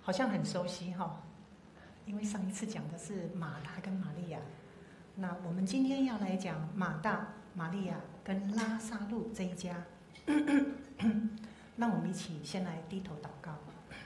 好像很熟悉哈，因为上一次讲的是马大跟玛利亚，那我们今天要来讲马大、玛利亚跟拉撒路这一家。让我们一起先来低头祷告。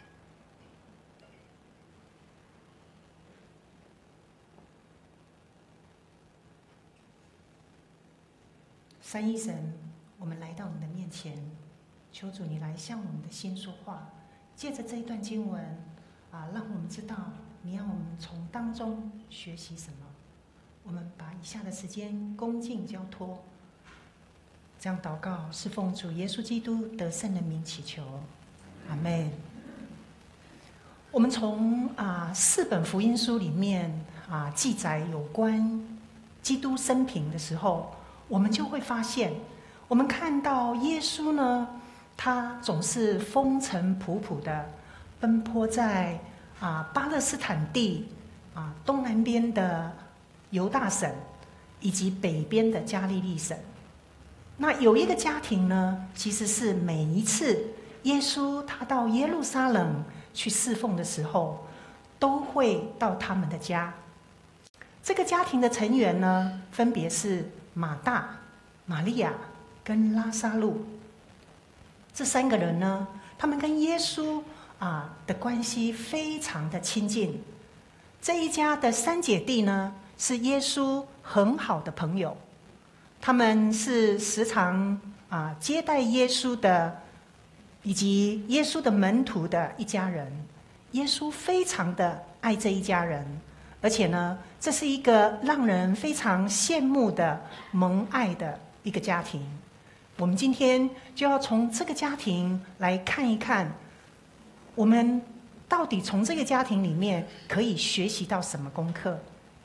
三一神，我们来到你的面前，求主你来向我们的心说话，借着这一段经文让我们知道你要我们从当中学习什么。我们把以下的时间恭敬交托，这样祷告是奉主耶稣基督得胜的名祈求，阿们。我们从4本福音书里面记载有关基督生平的时候，我们就会发现，我们看到耶稣呢，他总是风尘仆仆的奔波在巴勒斯坦地东南边的犹大省以及北边的加利利省。那有一个家庭呢，其实是每一次耶稣他到耶路撒冷去侍奉的时候，都会到他们的家。这个家庭的成员呢，分别是马大、玛利亚跟拉撒路。这3个人呢，他们跟耶稣的关系非常的亲近。这一家的3姐弟呢，是耶稣很好的朋友。他们是时常接待耶稣的，以及耶稣的门徒的一家人。耶稣非常的爱这一家人，而且呢，这是一个让人非常羡慕的蒙爱的一个家庭。我们今天就要从这个家庭来看一看，我们到底从这个家庭里面可以学习到什么功课。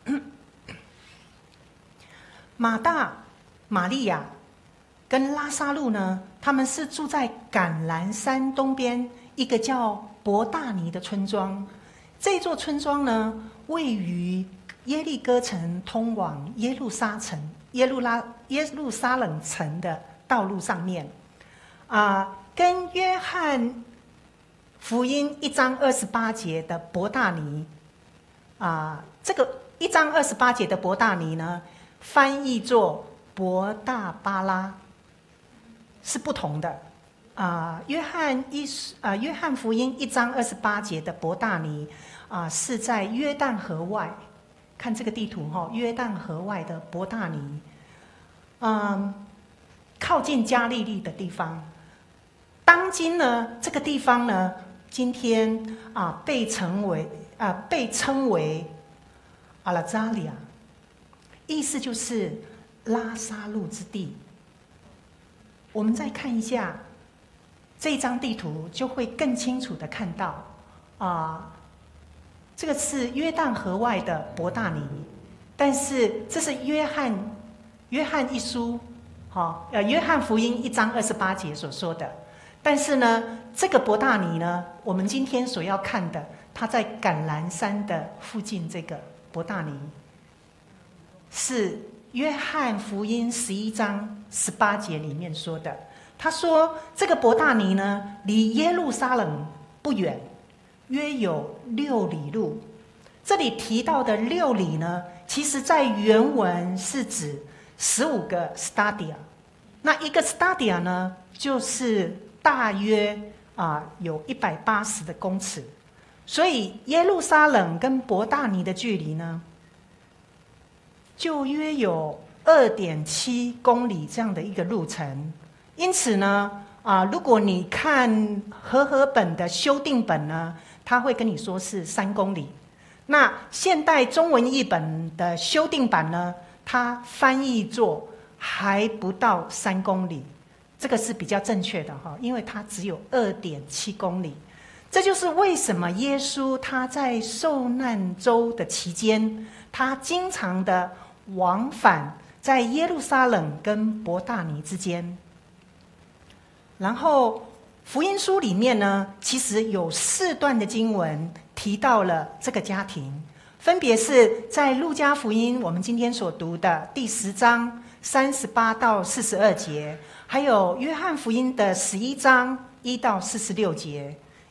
马大、玛利亚跟拉撒路呢，他们是住在橄榄山东边一个叫伯大尼的村庄。这座村庄呢，位于耶利哥城通往耶路撒冷城的道路上面。跟约翰福音1章28节的伯大尼，这个1章28节的伯大尼呢，翻译作伯大巴拉，是不同的。约翰福音1章28节的伯大尼是在约旦河外，看这个地图约旦河外的伯大尼，靠近加利利的地方。当今呢，这个地方呢，今天被称为阿拉扎利亚，意思就是拉撒路之地。我们再看一下这一张地图，就会更清楚的看到这个是约旦河外的伯大尼，但是这是约翰一书约翰福音1章28节所说的。但是呢，这个伯大尼呢，我们今天所要看的，它在橄榄山的附近。这个伯大尼是约翰福音11章18节里面说的。他说这个伯大尼呢，离耶路撒冷不远，约有6里路。这里提到的6里呢，其实在原文是指15个 stadia。那一个 stadia 呢，就是大约有180的公尺。所以耶路撒冷跟伯大尼的距离呢，就约有2.7公里这样的一个路程。因此呢，如果你看和合本的修订本呢，它会跟你说是3公里。那现代中文译本的修订版呢，它翻译作还不到3公里，这个是比较正确的因为它只有2.7公里。这就是为什么耶稣他在受难周的期间，他经常的往返在耶路撒冷跟伯大尼之间。然后福音书里面呢，其实有4段的经文提到了这个家庭，分别是在路加福音我们今天所读的第10章38到42节，还有约翰福音的11章1到46节，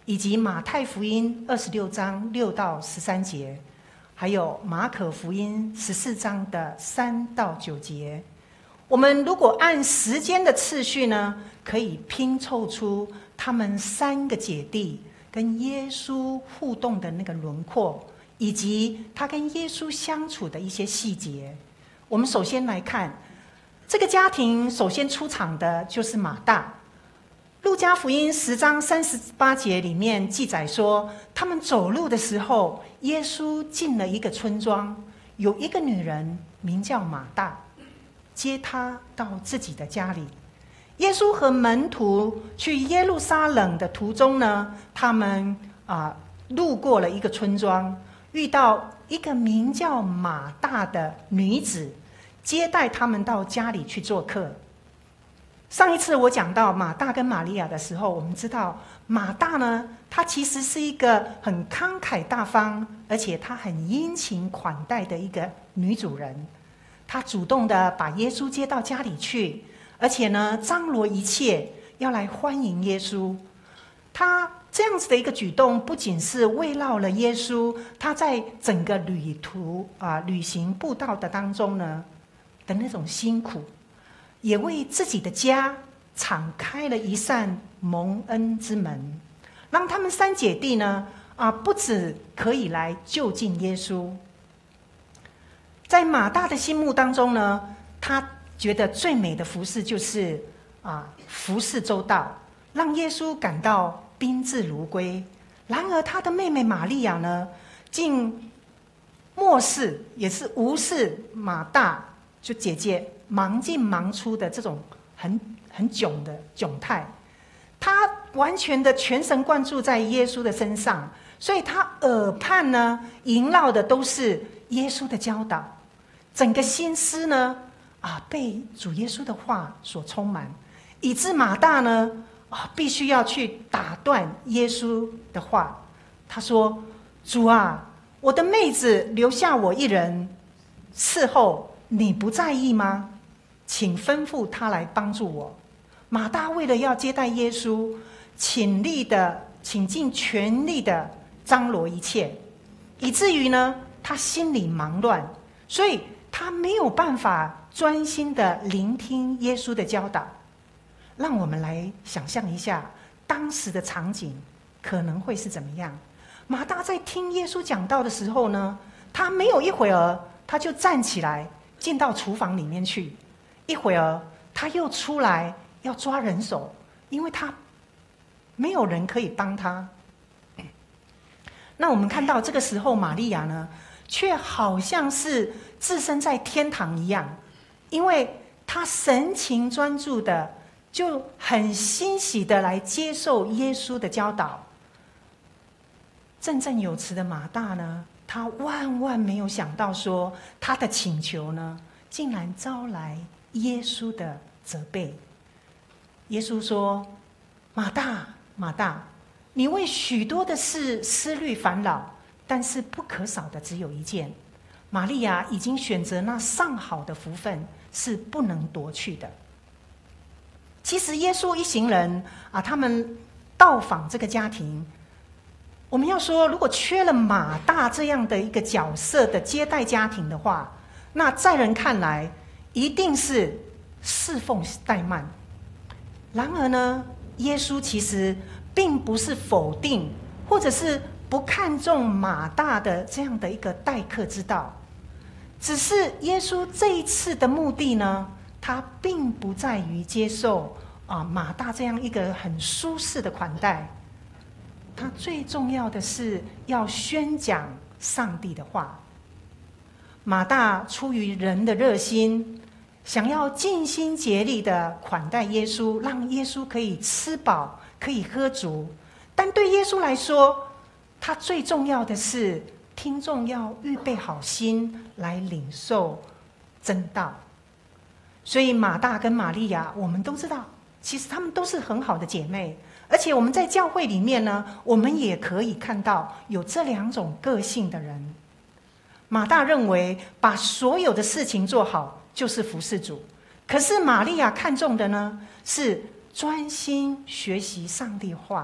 以及马太福音26章6到13节，还有马可福音14章的3到9节。我们如果按时间的次序呢，可以拼凑出他们3个姐弟跟耶稣互动的那个轮廓，以及他跟耶稣相处的一些细节。我们首先来看这个家庭，首先出场的就是马大。路加福音10章38节里面记载说，他们走路的时候，耶稣进了一个村庄，有一个女人名叫马大，接他到自己的家里。耶稣和门徒去耶路撒冷的途中呢，他们路过了一个村庄，遇到一个名叫马大的女子，接待他们到家里去做客。上一次我讲到马大跟玛利亚的时候，我们知道马大呢，她其实是一个很慷慨大方，而且她很殷勤款待的一个女主人。她主动的把耶稣接到家里去，而且呢，张罗一切要来欢迎耶稣。她这样子的一个举动，不仅是慰劳了耶稣，他在整个旅行步道的当中呢的那种辛苦，也为自己的家敞开了一扇蒙恩之门，让他们3姐弟呢不只可以来就近耶稣。在马大的心目当中呢，他觉得最美的服侍就是服侍周到，让耶稣感到宾至如归。然而他的妹妹玛利亚呢，竟漠视也是无视马大就姐姐忙进忙出的这种很窘的窘态，他完全的全神贯注在耶稣的身上，所以他耳畔呢萦绕的都是耶稣的教导，整个心思呢被主耶稣的话所充满，以致马大呢必须要去打断耶稣的话。他说：主啊，我的妹子留下我一人伺候，你不在意吗？请吩咐他来帮助我。马大为了要接待耶稣，倾尽全力的张罗一切，以至于呢他心里忙乱，所以他没有办法专心的聆听耶稣的教导。让我们来想象一下当时的场景可能会是怎么样。马大在听耶稣讲道的时候呢，他没有一会儿他就站起来进到厨房里面去，一会儿他又出来要抓人手，因为他没有人可以帮他。那我们看到这个时候玛利亚呢，却好像是置身在天堂一样，因为她神情专注的，就很欣喜的来接受耶稣的教导。振振有词的马大呢，他万万没有想到说，他的请求呢，竟然招来耶稣的责备。耶稣说：马大，马大，你为许多的事思虑烦恼，但是不可少的只有一件。玛利亚已经选择那上好的福分，是不能夺去的。其实耶稣一行人他们到访这个家庭，我们要说，如果缺了马大这样的一个角色的接待家庭的话，那在人看来一定是侍奉怠慢。然而呢，耶稣其实并不是否定或者是不看重马大的这样的一个待客之道，只是耶稣这一次的目的呢，他并不在于接受马大这样一个很舒适的款待，他最重要的是要宣讲上帝的话。马大出于人的热心，想要尽心竭力的款待耶稣，让耶稣可以吃饱，可以喝足。但对耶稣来说，他最重要的是听众要预备好心来领受真道。所以马大跟玛利亚，我们都知道，其实她们都是很好的姐妹。而且我们在教会里面呢，我们也可以看到有这2种个性的人。马大认为把所有的事情做好就是服侍主，可是玛利亚看重的呢，是专心学习上帝话，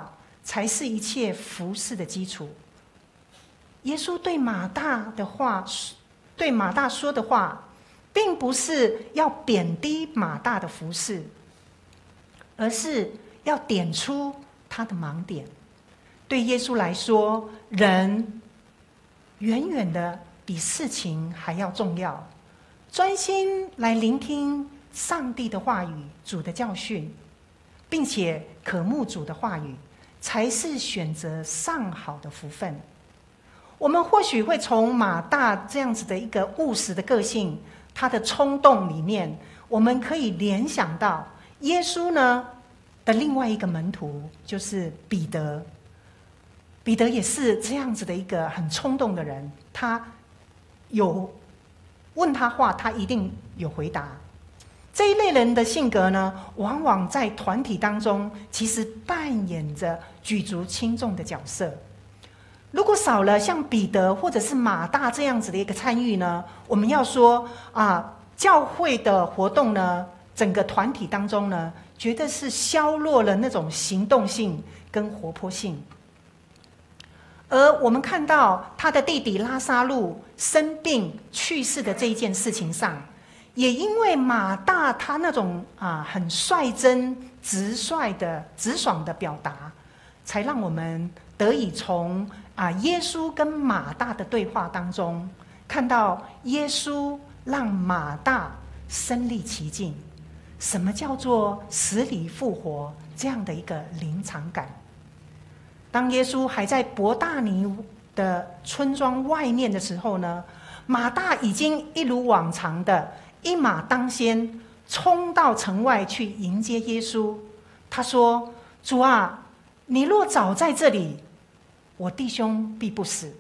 才是一切服事的基础。耶稣对马大说的话，并不是要贬低马大的服事，而是要点出他的盲点。对耶稣来说，人远远的比事情还要重要。专心来聆听上帝的话语、主的教训，并且渴慕主的话语，才是选择上好的福分。我们或许会从马大这样子的一个务实的个性，他的冲动里面，我们可以联想到耶稣呢的另外一个门徒，就是彼得。彼得也是这样子的一个很冲动的人，他有问他话，他一定有回答。这一类人的性格呢，往往在团体当中，其实扮演着举足轻重的角色。如果少了像彼得或者是马大这样子的一个参与呢，我们要说教会的活动呢，整个团体当中呢，绝对是削弱了那种行动性跟活泼性。而我们看到他的弟弟拉撒路生病去世的这一件事情上，也因为马大他那种很率真、直爽的表达，才让我们得以从耶稣跟马大的对话当中，看到耶稣让马大身历其境，什么叫做死里复活这样的一个临场感。当耶稣还在伯大尼的村庄外面的时候呢，马大已经一如往常的一马当先，冲到城外去迎接耶稣。他说：“主啊，你若早在这里，我弟兄必不死。”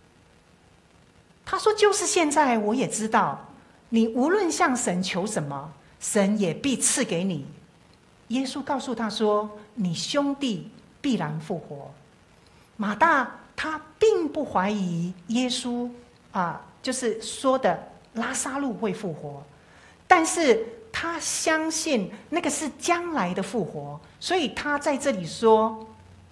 他说：“就是现在，我也知道，你无论向神求什么，神也必赐给你。”耶稣告诉他说：“你兄弟必然复活。”马大他并不怀疑耶稣就是说的拉撒路会复活，但是他相信那个是将来的复活，所以他在这里说：“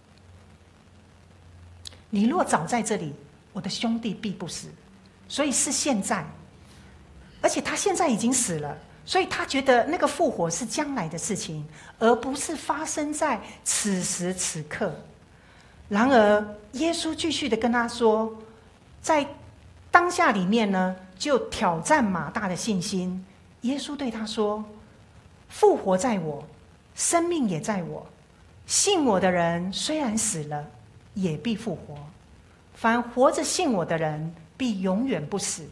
你若早在这里，我的兄弟必不死。”所以是现在，而且他现在已经死了，所以他觉得那个复活是将来的事情，而不是发生在此时此刻。然而耶稣继续的跟他说，在当下里面呢，就挑战马大的信心。耶稣对他说：“复活在我，生命也在我。信我的人虽然死了，也必复活。凡活着信我的人，必永远不死。”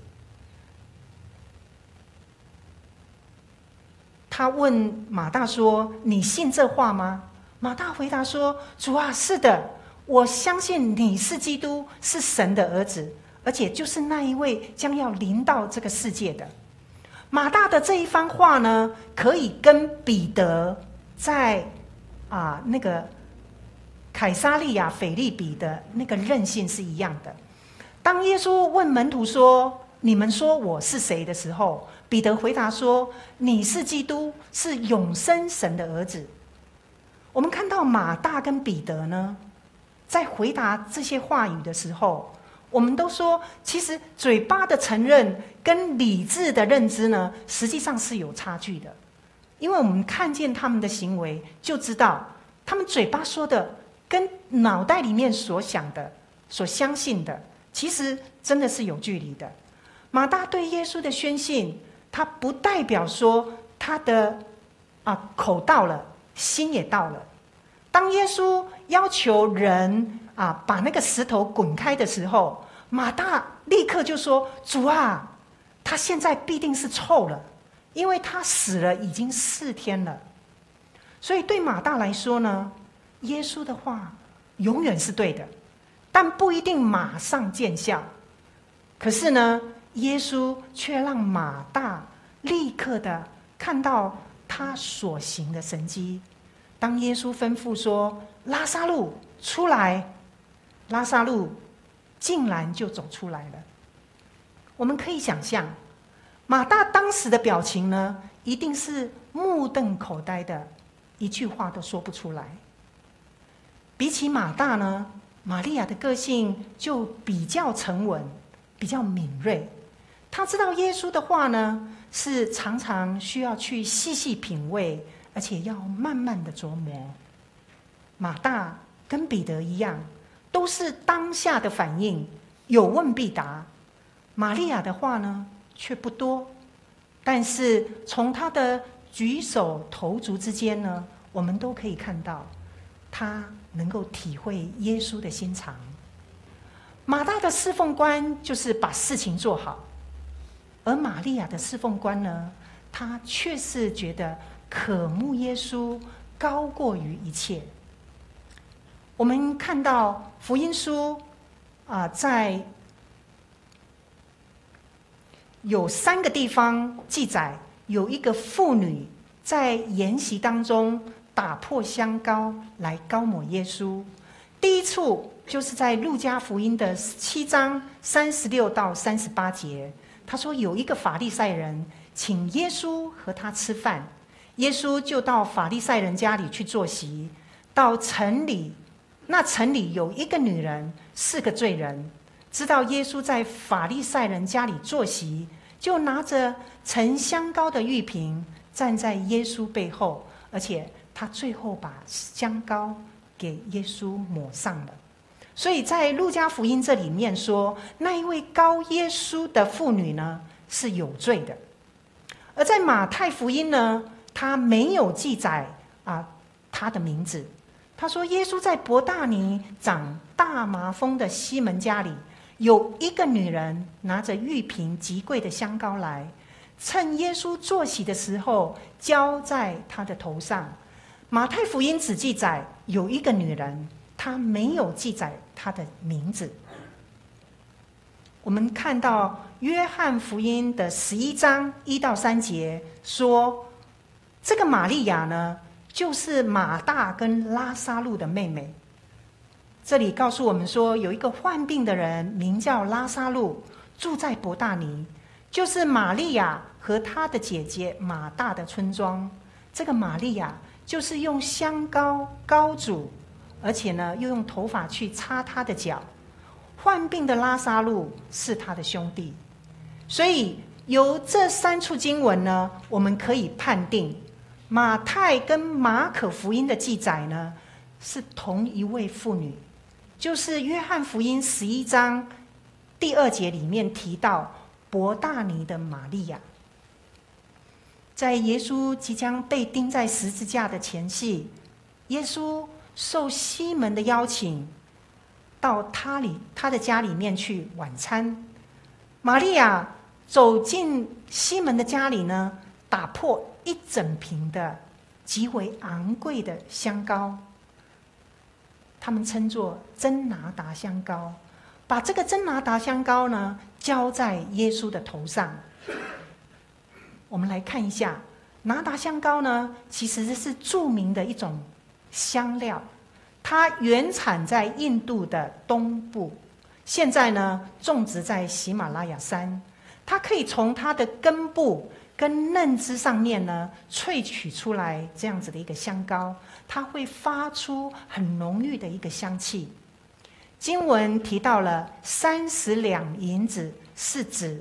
他问马大说：“你信这话吗？”马大回答说：“主啊，是的。我相信你是基督，是神的儿子，而且就是那一位将要临到这个世界的。”马大的这一番话呢，可以跟彼得在那个凯撒利亚腓立比的那个韧性是一样的。当耶稣问门徒说：“你们说我是谁？”的时候，彼得回答说：“你是基督，是永生神的儿子。”我们看到马大跟彼得呢，在回答这些话语的时候，我们都说，其实嘴巴的承认跟理智的认知呢，实际上是有差距的。因为我们看见他们的行为，就知道他们嘴巴说的跟脑袋里面所想的、所相信的，其实真的是有距离的。马大对耶稣的宣信，他不代表说他的口到了，心也到了。当耶稣要求人把那个石头滚开的时候，马大立刻就说：“主啊，他现在必定是臭了，因为他死了已经4天了。”所以对马大来说呢，耶稣的话永远是对的，但不一定马上见效。可是呢，耶稣却让马大立刻的看到他所行的神迹。当耶稣吩咐说：“拉撒路出来”，拉撒路竟然就走出来了。我们可以想象，马大当时的表情呢，一定是目瞪口呆的，一句话都说不出来。 比起马大呢，玛利亚的个性就比较沉稳，比较敏锐。她知道耶稣的话呢，是常常需要去细细品味，而且要慢慢的琢磨。马大跟彼得一样，都是当下的反应，有问必答。玛利亚的话呢，却不多，但是从她的举手投足之间呢，我们都可以看到，她能够体会耶稣的心肠。马大的侍奉观就是把事情做好，而玛利亚的侍奉观呢，她却是觉得渴慕耶稣高过于一切。我们看到福音书在有3个地方记载，有一个妇女在筵席当中打破香膏来膏抹耶稣。第一处就是在路加福音的7章36到38节，他说有一个法利赛人请耶稣和他吃饭，耶稣就到法利赛人家里去坐席。到城里，那城里有一个女人是个罪人，知道耶稣在法利赛人家里坐席，就拿着盛香膏的玉瓶站在耶稣背后，而且他最后把香膏给耶稣抹上了。所以在路加福音这里面说，那一位膏耶稣的妇女呢是有罪的。而在马太福音呢，他没有记载他的名字。他说耶稣在伯大尼长大麻风的西门家里，有一个女人拿着玉瓶极贵的香膏来，趁耶稣坐席的时候浇在他的头上。马太福音只记载有一个女人，他没有记载她的名字。我们看到约翰福音的11章1到3节说，这个玛利亚呢，就是马大跟拉撒路的妹妹。这里告诉我们说，有一个患病的人名叫拉撒路，住在伯大尼，就是玛利亚和她的姐姐马大的村庄。这个玛利亚就是用香膏膏主，而且呢又用头发去擦他的脚。患病的拉撒路是他的兄弟。所以由这3处经文呢，我们可以判定马太跟马可福音的记载呢是同一位妇女，就是约翰福音11章第2节里面提到伯大尼的玛利亚。在耶稣即将被钉在十字架的前夕，耶稣受西门的邀请到他的家里面去晚餐。玛利亚走进西门的家里呢，打破1整瓶的极为昂贵的香膏，他们称作真拿达香膏，把这个真拿达香膏呢浇在耶稣的头上。我们来看一下，拿达香膏呢，其实是著名的一种香料，它原产在印度的东部，现在呢种植在喜马拉雅山。它可以从它的根部跟嫩枝上面呢萃取出来这样子的一个香膏，它会发出很浓郁的一个香气。经文提到了30两银子，是指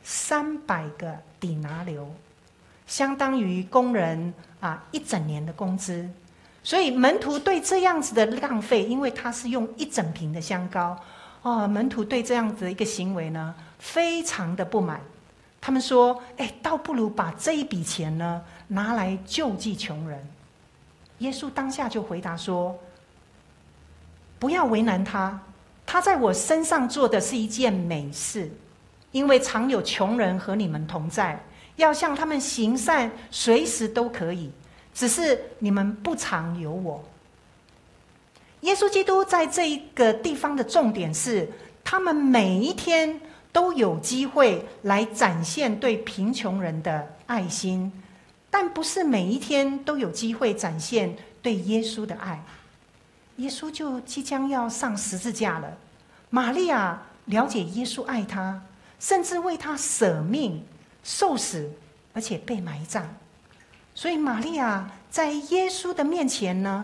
300个底拿流，相当于工人1整年的工资。所以门徒对这样子的浪费，因为他是用1整瓶的香膏，门徒对这样子的一个行为呢非常的不满。他们说倒不如把这一笔钱呢拿来救济穷人。耶稣当下就回答说，不要为难他，他在我身上做的是一件美事，因为常有穷人和你们同在，要向他们行善，随时都可以，只是你们不常有我。耶稣基督在这一个地方的重点是，他们每一天都有机会来展现对贫穷人的爱心，但不是每一天都有机会展现对耶稣的爱。耶稣就即将要上十字架了，玛利亚了解耶稣爱他，甚至为他舍命受死，而且被埋葬。所以玛利亚在耶稣的面前呢，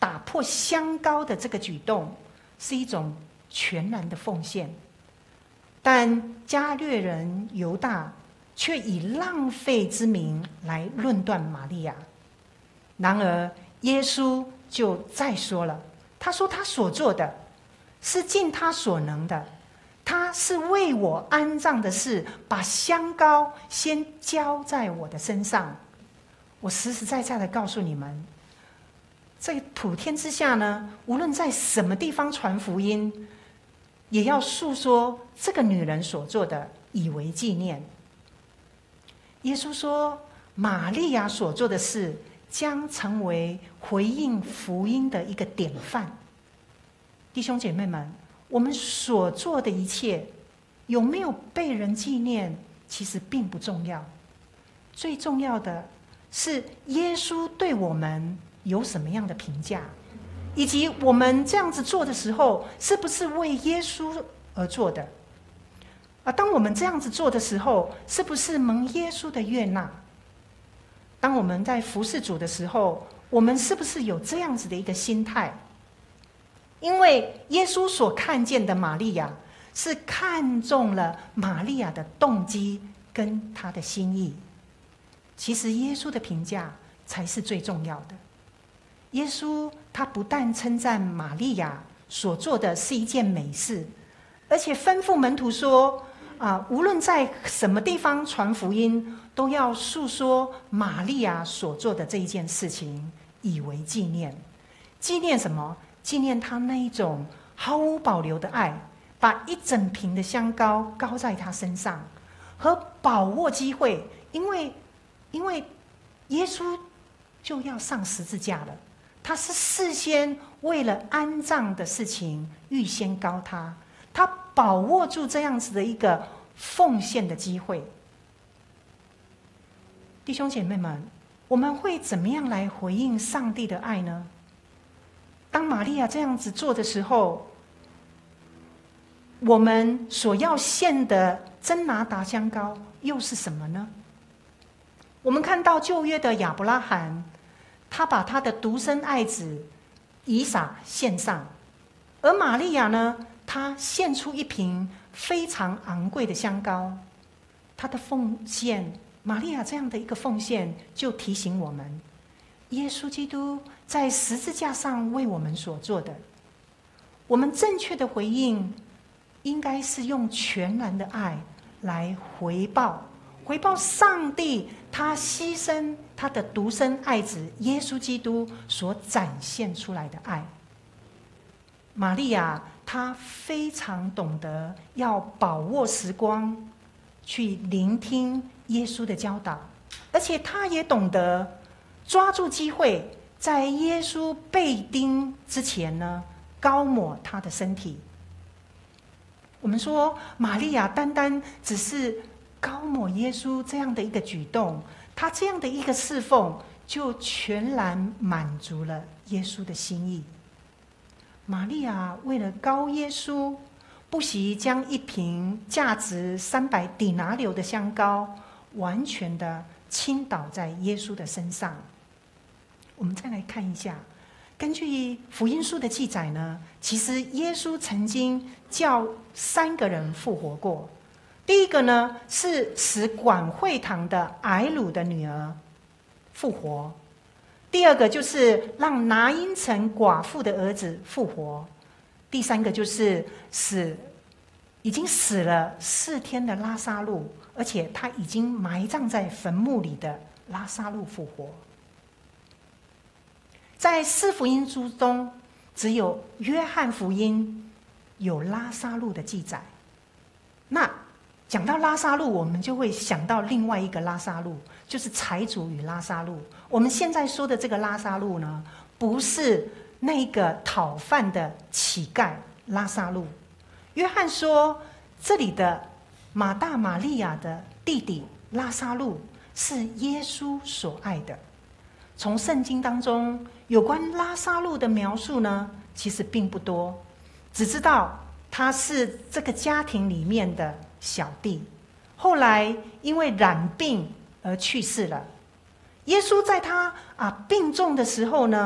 打破香膏的这个举动是一种全然的奉献，但加略人犹大却以浪费之名来论断玛利亚。然而耶稣就再说了，他说他所做的是尽他所能的，他是为我安葬的事，把香膏先浇在我的身上。我实实在在的告诉你们，在普天之下呢，无论在什么地方传福音，也要述说这个女人所做的，以为纪念。耶稣说，玛利亚所做的事将成为回应福音的一个典范。弟兄姐妹们，我们所做的一切有没有被人纪念，其实并不重要，最重要的是耶稣对我们有什么样的评价，以及我们这样子做的时候，是不是为耶稣而做的。当我们这样子做的时候，是不是蒙耶稣的悦纳？当我们在服侍主的时候，我们是不是有这样子的一个心态？因为耶稣所看见的玛利亚，是看中了玛利亚的动机跟她的心意。其实耶稣的评价才是最重要的。耶稣他不但称赞玛利亚所做的是一件美事，而且吩咐门徒说，无论在什么地方传福音，都要述说玛利亚所做的这一件事情，以为纪念。纪念什么？纪念他那一种毫无保留的爱，把一整瓶的香膏膏在他身上，和把握机会，因为耶稣就要上十字架了，他是事先为了安葬的事情预先膏他，他把握住这样子的一个奉献的机会。弟兄姐妹们，我们会怎么样来回应上帝的爱呢？当玛利亚这样子做的时候，我们所要献的真拿达香膏又是什么呢？我们看到旧约的亚伯拉罕，他把他的独生爱子以撒献上，而玛利亚呢，她献出一瓶非常昂贵的香膏。她的奉献，玛利亚这样的一个奉献，就提醒我们，耶稣基督在十字架上为我们所做的，我们正确的回应，应该是用全然的爱来回报上帝他牺牲他的独生爱子耶稣基督所展现出来的爱。玛利亚她非常懂得要把握时光去聆听耶稣的教导，而且她也懂得抓住机会，在耶稣被钉之前呢，膏抹他的身体。我们说玛利亚单单只是膏抹耶稣这样的一个举动，他这样的一个侍奉，就全然满足了耶稣的心意。玛利亚为了膏耶稣，不惜将一瓶价值300底拿流的香膏完全的倾倒在耶稣的身上。我们再来看一下，根据福音书的记载呢，其实耶稣曾经叫3个人复活过。第一个呢，是使管会堂的睚鲁的女儿复活；第二个就是让拿因城寡妇的儿子复活；第三个就是使已经死了4天的拉撒路，而且他已经埋葬在坟墓里的拉撒路复活。在4福音书中，只有约翰福音有拉撒路的记载。那讲到拉撒路，我们就会想到另外一个拉撒路，就是财主与拉撒路。我们现在说的这个拉撒路呢，不是那个讨饭的乞丐拉撒路。约翰说，这里的马大玛利亚的弟弟拉撒路是耶稣所爱的。从圣经当中有关拉撒路的描述呢，其实并不多，只知道他是这个家庭里面的小弟，后来因为染病而去世了。耶稣在他病重的时候呢，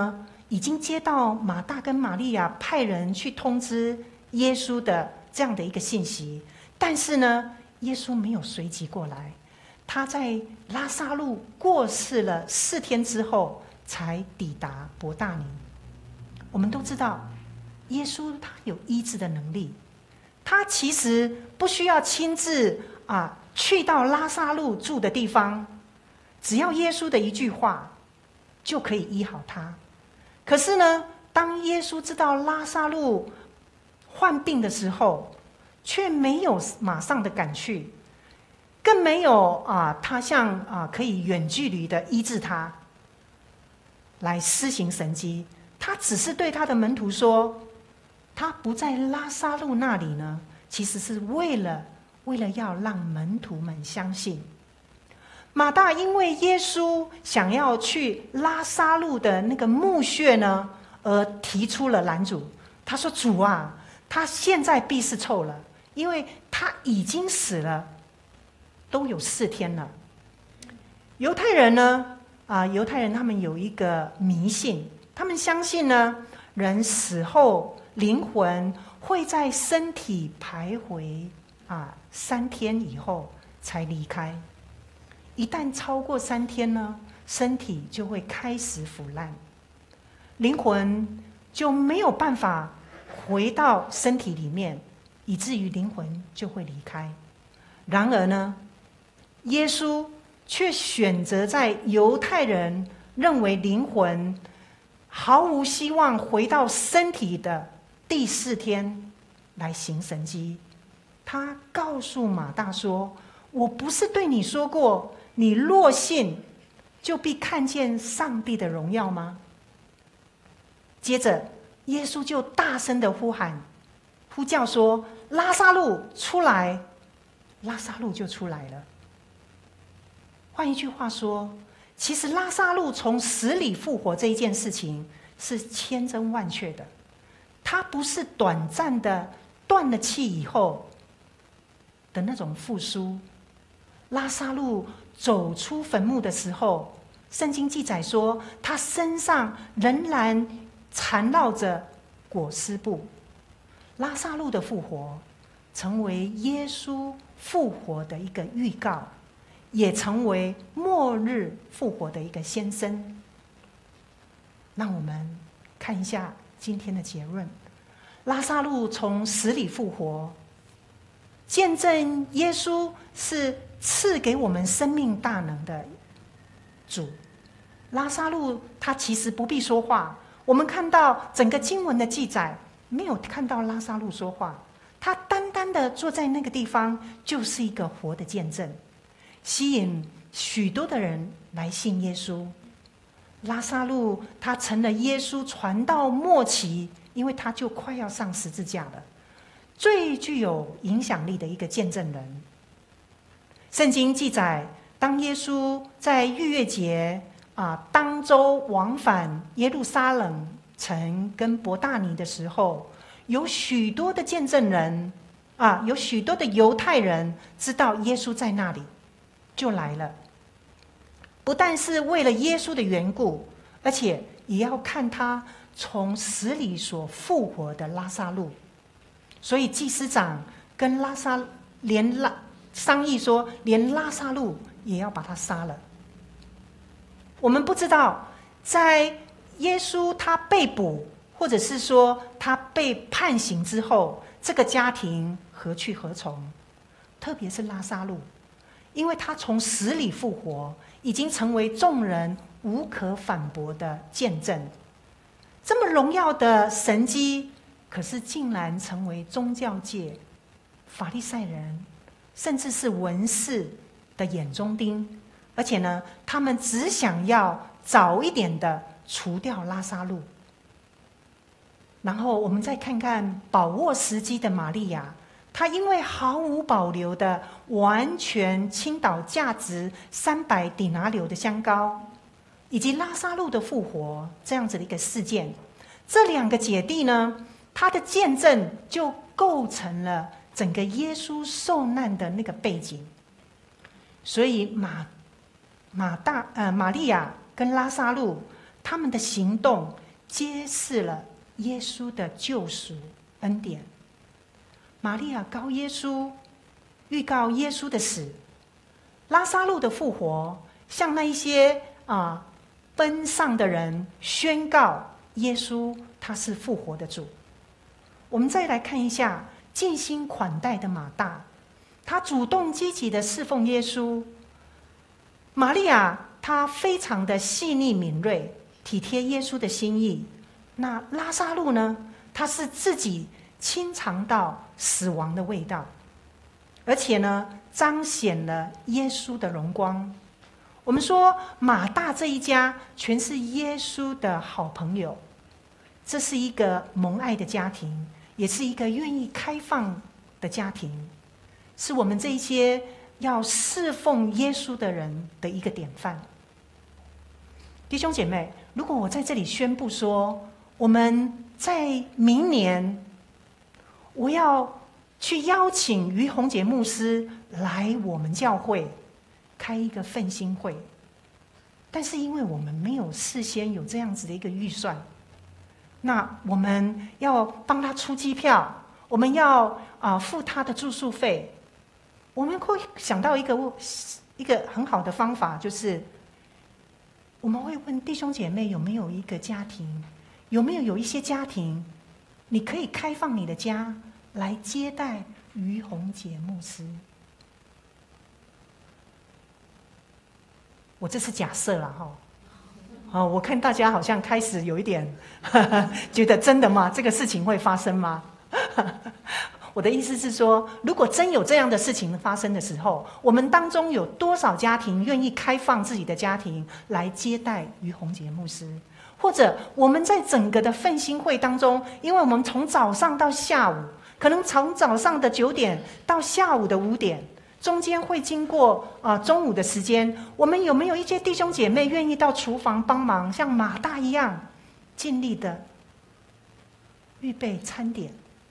已经接到马大跟玛利亚派人去通知耶稣的这样的一个信息，但是呢，耶稣没有随即过来，他在拉撒路过世了4天之后才抵达伯大尼。我们都知道，耶稣他有医治的能力，他其实不需要亲自去到拉撒路住的地方，只要耶稣的一句话就可以医好他。可是呢，当耶稣知道拉撒路患病的时候，却没有马上的赶去，更没有他像可以远距离的医治他，来施行神迹。他只是对他的门徒说，他不在拉撒路那里呢，其实是为了要让门徒们相信。马大因为耶稣想要去拉撒路的那个墓穴呢，而提出了拦阻。他说：“主啊，他现在必是臭了，因为他已经死了，都有4天了。”犹太人呢，犹太人他们有一个迷信，他们相信呢，人死后灵魂会在身体徘徊3天以后才离开。一旦超过3天呢，身体就会开始腐烂，灵魂就没有办法回到身体里面，以至于灵魂就会离开。然而呢，耶稣却选择在犹太人认为灵魂毫无希望回到身体的第4天来行神迹。他告诉马大说：“我不是对你说过，你若信，就必看见上帝的荣耀吗？”接着，耶稣就大声的呼叫说：“拉撒路出来！”拉撒路就出来了。换一句话说，其实拉撒路从死里复活这一件事情是千真万确的，它不是短暂的断了气以后的那种复苏。拉撒路走出坟墓的时候，圣经记载说，他身上仍然缠绕着裹尸布。拉撒路的复活成为耶稣复活的一个预告，也成为末日复活的一个先声。让我们看一下今天的结论：拉撒路从死里复活，见证耶稣是赐给我们生命大能的主。拉撒路他其实不必说话，我们看到整个经文的记载，没有看到拉撒路说话，他单单的坐在那个地方，就是一个活的见证，吸引许多的人来信耶稣。拉撒路他成了耶稣传道末期，因为他就快要上十字架了，最具有影响力的一个见证人。圣经记载，当耶稣在逾越节当周往返耶路撒冷城跟伯大尼的时候，有许多的见证人有许多的犹太人知道耶稣在那里，就来了。不但是为了耶稣的缘故，而且也要看他从死里所复活的拉撒路。所以祭司长跟商议说，连拉撒路也要把他杀了。我们不知道，在耶稣他被捕，或者是说他被判刑之后，这个家庭何去何从？特别是拉撒路，因为他从死里复活，已经成为众人无可反驳的见证。这么荣耀的神迹，可是竟然成为宗教界、法利赛人，甚至是文士的眼中钉。而且呢，他们只想要早一点的除掉拉撒路。然后我们再看看把握时机的玛利亚，她因为毫无保留的完全倾倒价值300底拿流的香膏，以及拉撒路的复活这样子的一个事件，这2个姐弟呢，她的见证就构成了整个耶稣受难的那个背景。所以玛利亚跟拉撒路他们的行动揭示了耶稣的救赎恩典。玛利亚告耶稣，预告耶稣的死；拉撒路的复活，向那一些奔丧的人宣告耶稣他是复活的主。我们再来看一下尽心款待的马大，他主动积极的侍奉耶稣。玛利亚她非常的细腻敏锐，体贴耶稣的心意。那拉撒路呢，他是自己亲尝到死亡的味道，而且呢彰显了耶稣的荣光。我们说马大这一家全是耶稣的好朋友，这是一个蒙爱的家庭，也是一个愿意开放的家庭，是我们这一些要侍奉耶稣的人的一个典范。弟兄姐妹，如果我在这里宣布说，我们在明年我要去邀请于宏杰牧师来我们教会开一个奋兴会，但是因为我们没有事先有这样子的一个预算，那我们要帮他出机票，我们要付他的住宿费，我们会想到一个很好的方法，就是我们会问弟兄姐妹有没有一个家庭，有一些家庭，你可以开放你的家来接待于宏杰牧师。我这是假设了哈，我看大家好像开始有一点觉得真的吗？这个事情会发生吗？我的意思是说，如果真有这样的事情发生的时候，我们当中有多少家庭愿意开放自己的家庭来接待于宏杰牧师？或者我们在整个的奋兴会当中，因为我们从早上到下午，可能从早上的9点到下午的5点，中间会经过中午的时间，我们有没有一些弟兄姐妹愿意到厨房帮忙，像马大一样尽力的预备餐点？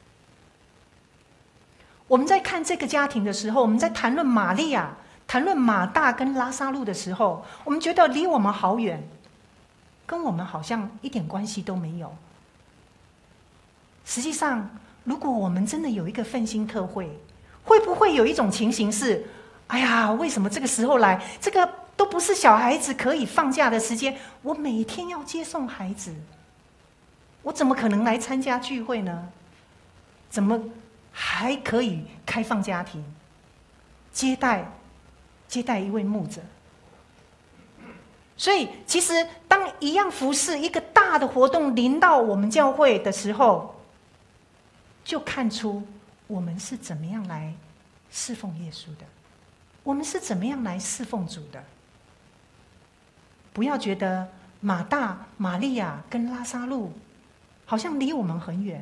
我们在看这个家庭的时候，我们在谈论玛利亚、谈论马大跟拉撒路的时候，我们觉得离我们好远，跟我们好像一点关系都没有。实际上，如果我们真的有一个奋兴特会，会不会有一种情形是，哎呀，为什么这个时候来？这个都不是小孩子可以放假的时间，我每天要接送孩子，我怎么可能来参加聚会呢？怎么还可以开放家庭，接待一位牧者？所以，其实当一样服事一个大的活动临到我们教会的时候，就看出我们是怎么样来侍奉耶稣的，我们是怎么样来侍奉主的。不要觉得马大、玛利亚跟拉撒路好像离我们很远。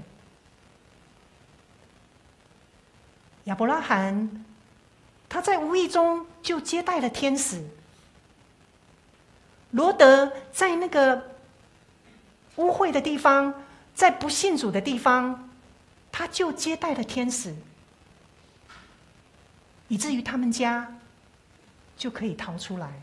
亚伯拉罕他在无意中就接待了天使，罗德在那个污秽的地方，在不信主的地方，他就接待了天使，以至于他们家就可以逃出来。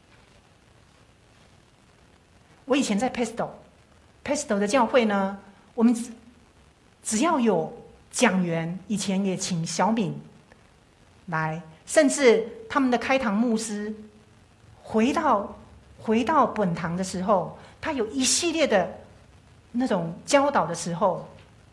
我以前在 Pesto 的教会呢，我们只要有讲员，以前也请小敏来，甚至他们的开堂牧师回到本堂的时候，他有一系列的那种教导的时候，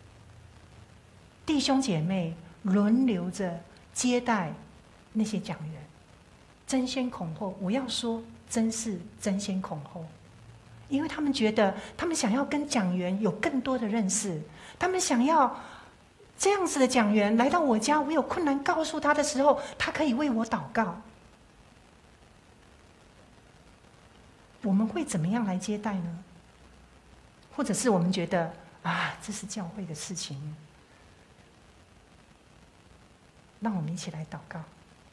弟兄姐妹轮流着接待那些讲员，争先恐后。我要说，真是争先恐后，因为他们觉得，他们想要跟讲员有更多的认识，他们想要这样子的讲员来到我家，我有困难告诉他的时候，他可以为我祷告。我们会怎么样来接待呢？或者是我们觉得这是教会的事情，让我们一起来祷告。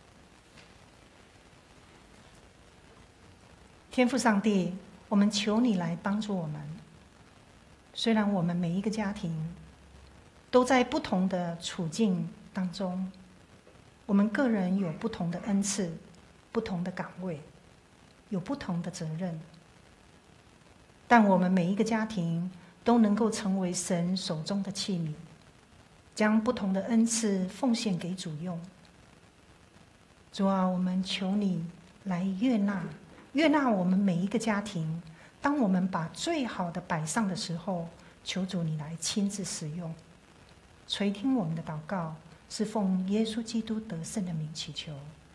天父上帝，我们求你来帮助我们。虽然我们每一个家庭都在不同的处境当中，我们个人有不同的恩赐、不同的岗位，有不同的责任，但我们每一个家庭都能够成为神手中的器皿，将不同的恩赐奉献给主用。主啊，我们求你来悦纳我们每一个家庭。当我们把最好的摆上的时候，求主你来亲自使用，垂听我们的祷告，是奉耶稣基督得胜的名祈求，